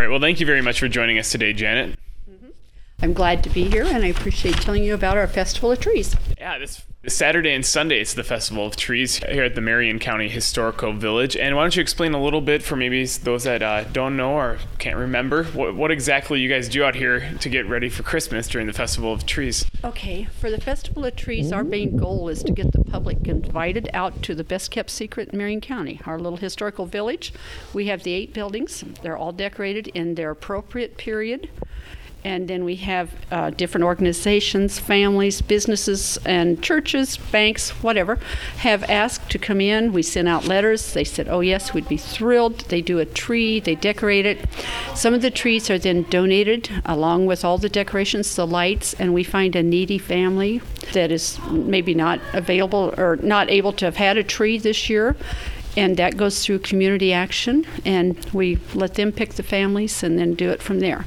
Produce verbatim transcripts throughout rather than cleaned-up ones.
Well, thank you very much for joining us today, Janet. I'm glad to be here, and I appreciate telling you about our Festival of Trees. Yeah, this, this Saturday and Sunday it's the Festival of Trees here at the Marion County Historical Village. And why don't you explain a little bit for maybe those that uh, don't know or can't remember what, what exactly you guys do out here to get ready for Christmas during the Festival of Trees? Okay, for the Festival of Trees, our main goal is to get the public invited out to the best-kept secret in Marion County, our little historical village. We have the eight buildings. They're all decorated in their appropriate period. And then we have uh, different organizations, families, businesses, and churches, banks, whatever, have asked to come in. We sent out letters. They said, oh, yes, we'd be thrilled. They do a tree. They decorate it. Some of the trees are then donated along with all the decorations, the lights, and we find a needy family that is maybe not available or not able to have had a tree this year. And that goes through community action, and we let them pick the families and then do it from there.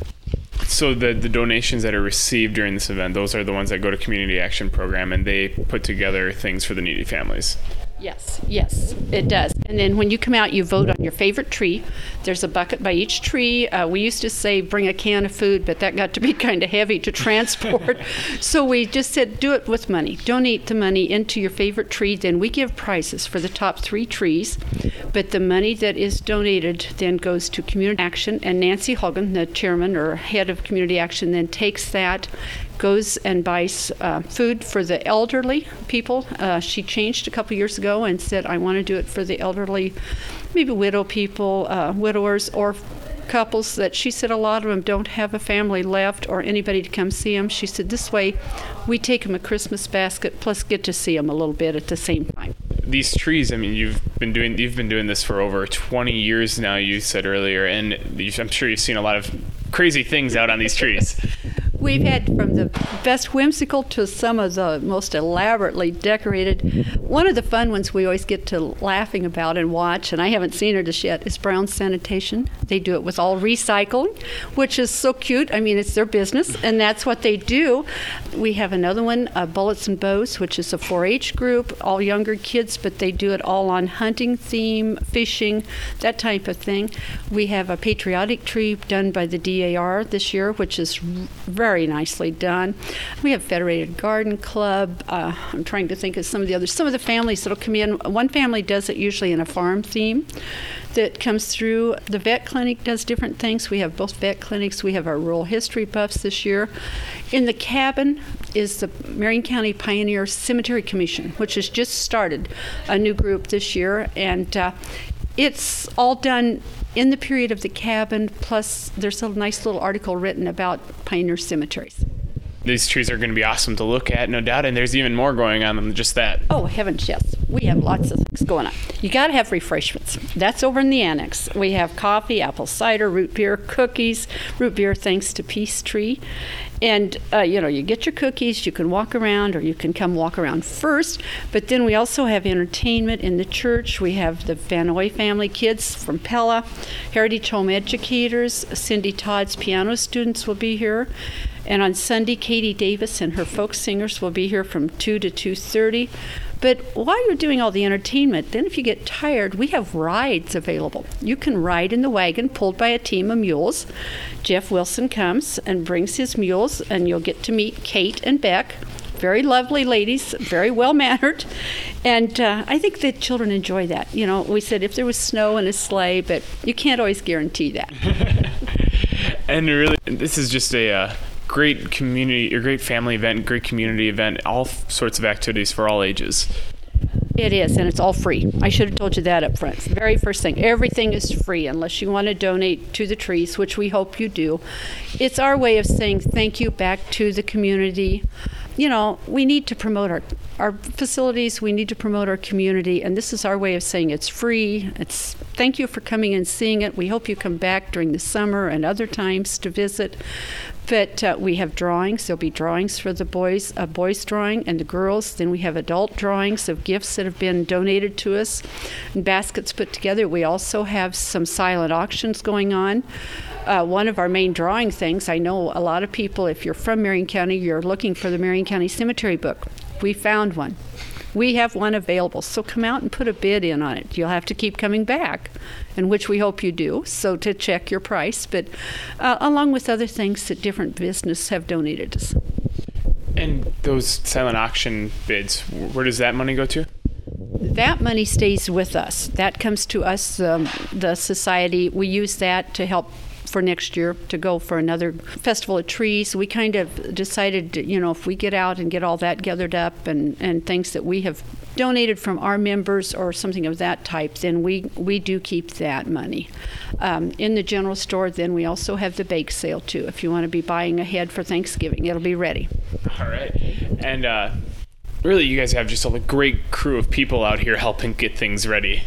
So the, the donations that are received during this event, those are the ones that go to Community Action Program, and they put together things for the needy families. Yes, yes, it does. And then when you come out, you vote on your favorite tree. There's a bucket by each tree. Uh, we used to say bring a can of food, but that got to be kind of heavy to transport. So we just said do it with money. Donate the money into your favorite tree. Then we give prizes for the top three trees. But the money that is donated then goes to Community Action. And Nancy Hogan, the chairman or head of Community Action, then takes that, goes and buys uh, food for the elderly people. Uh, she changed a couple years ago and said, I want to do it for the elderly, maybe widow people, uh, widowers, or couples that she said a lot of them don't have a family left or anybody to come see them. She said, this way we take them a Christmas basket plus get to see them a little bit at the same time. These trees, I mean, you've been doing you've been doing this for over twenty years now, you said earlier, and I'm sure you've seen a lot of crazy things out on these trees. We've had from the best whimsical to some of the most elaborately decorated. One of the fun ones we always get to laughing about and watch, and I haven't seen her just yet, is Brown Sanitation. They do it with all recycling, which is so cute. I mean, it's their business, and that's what they do. We have another one, uh, Bullets and Bows, which is a four H group, all younger kids, but they do it all on hunting theme, fishing, that type of thing. We have a patriotic tree done by the D A R this year, which is very Very nicely done. We have Federated Garden Club. Uh, I'm trying to think of some of the others. Some of the families that'll come in. One family does it usually in a farm theme that comes through. The vet clinic does different things. We have both vet clinics. We have our rural history buffs this year. In the cabin is the Marion County Pioneer Cemetery Commission, which has just started a new group this year. And uh, it's all done in the period of the cabin, plus there's a nice little article written about pioneer cemeteries. These trees are going to be awesome to look at, no doubt, and there's even more going on than just that. Oh, heavens, yes. We have lots of things going on. You got to have refreshments. That's over in the annex. We have coffee, apple cider, root beer, cookies. Root beer thanks to Peace Tree. And, uh, you know, you get your cookies, you can walk around, or you can come walk around first. But then we also have entertainment in the church. We have the Vanoy family kids from Pella, Heritage Home educators, Cindy Todd's piano students will be here. And on Sunday, Katie Davis and her folk singers will be here from two to two thirty. But while you're doing all the entertainment, then if you get tired, we have rides available. You can ride in the wagon pulled by a team of mules. Jeff Wilson comes and brings his mules, and you'll get to meet Kate and Beck. Very lovely ladies, very well-mannered. And uh, I think that children enjoy that. You know, we said if there was snow in a sleigh, but you can't always guarantee that. And really, this is just a... Uh great community, a great family event, great community event, all f- sorts of activities for all ages. It is, and it's all free. I should have told you that up front. The very first thing, everything is free unless you want to donate to the trees, which we hope you do. It's our way of saying thank you back to the community. You know, we need to promote our, our facilities, we need to promote our community, and this is our way of saying it's free. It's thank you for coming and seeing it. We hope you come back during the summer and other times to visit. But uh, we have drawings. There'll be drawings for the boys, a boys drawing, and the girls. Then we have adult drawings of gifts that have been donated to us and baskets put together. We also have some silent auctions going on. Uh, one of our main drawing things, I know a lot of people, if you're from Marion County, you're looking for the Marion County Cemetery book. We found one. we have one available. So come out and put a bid in on it. You'll have to keep coming back, and which we hope you do, so to check your price, but uh, along with other things that different businesses have donated us. And those silent auction bids, where does that money go to? That money stays with us. That comes to us, um, the society. We use that to help for next year to go for another Festival of Trees. We kind of decided, you know, if we get out and get all that gathered up and, and things that we have donated from our members or something of that type, then we, we do keep that money. Um, in the general store, then we also have the bake sale too. If you want to be buying ahead for Thanksgiving, it'll be ready. All right. And uh, really, you guys have just a great crew of people out here helping get things ready.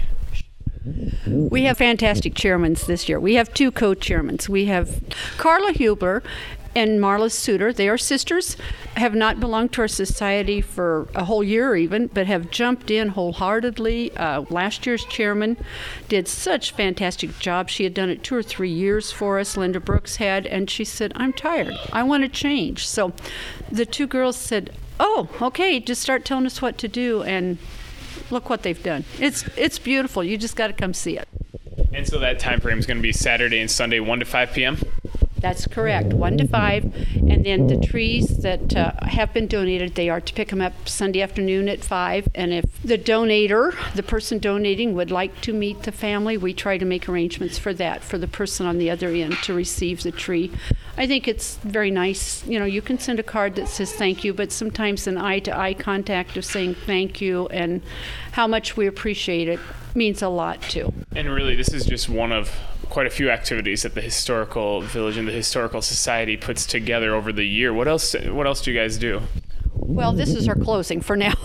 We have fantastic chairmen this year. We have two co-chairmen. We have Carla Hubler and Marla Suter. They are sisters, have not belonged to our society for a whole year even, but have jumped in wholeheartedly. Uh, last year's chairman did such a fantastic job. She had done it two or three years for us, Linda Brooks had, and she said, I'm tired. I want to change. So the two girls said, oh, okay, just start telling us what to do, and look what they've done. It's it's beautiful. You just got to come see it. And so that time frame is going to be Saturday and Sunday, one to five p.m.? That's correct, one to five. And then the trees that uh, have been donated, they are to pick them up Sunday afternoon at five. And if the donator, the person donating, would like to meet the family, we try to make arrangements for that, for the person on the other end to receive the tree. I think it's very nice. You know, you can send a card that says thank you, but sometimes an eye-to-eye contact of saying thank you and how much we appreciate it means a lot too. And really, this is just one of quite a few activities that the Historical Village and the Historical Society puts together over the year. What else? What else do you guys do? Well, this is our closing for now.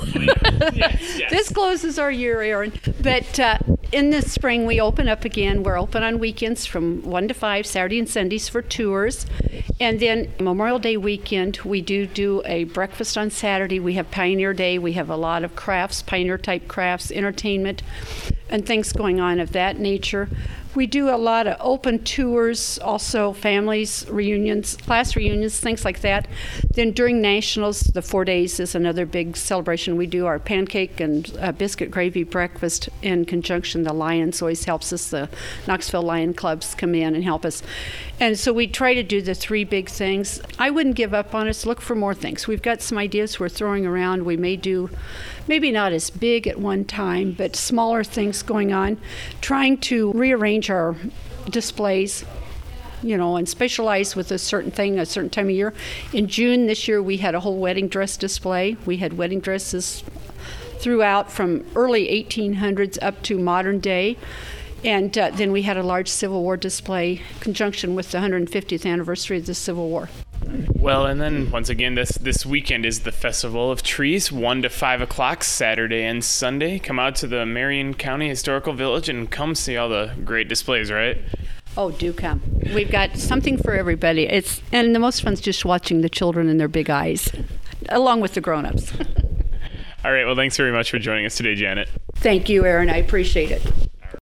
yes, yes. This closes our year, Aaron. But uh, in the spring, we open up again. We're open on weekends from one to five, Saturday and Sundays for tours. And then Memorial Day weekend, we do do a breakfast on Saturday. We have Pioneer Day. We have a lot of crafts, pioneer-type crafts, entertainment, and things going on of that nature. We do a lot of open tours, also families, reunions, class reunions, things like that. Then during Nationals, the four days is another big celebration. We do our pancake and uh, biscuit gravy breakfast in conjunction. The Lions always helps us. The Knoxville Lion Clubs come in and help us. And so we try to do the three big things. I wouldn't give up on us. Look for more things. We've got some ideas we're throwing around. We may do maybe not as big at one time, but smaller things going on, trying to rearrange our displays, you know, and specialize with a certain thing a certain time of year. In June this year, we had a whole wedding dress display. We had wedding dresses throughout from early eighteen hundreds up to modern day. And uh, then we had a large Civil War display in conjunction with the one hundred fiftieth anniversary of the Civil War. Well, and then once again, this this weekend is the Festival of Trees, one to five o'clock, Saturday and Sunday. Come out to the Marion County Historical Village and come see all the great displays, right? Oh, do come. We've got something for everybody. It's and the most fun's just watching the children and their big eyes, along with the grown-ups. All right, well, thanks very much for joining us today, Janet. Thank you, Aaron. I appreciate it.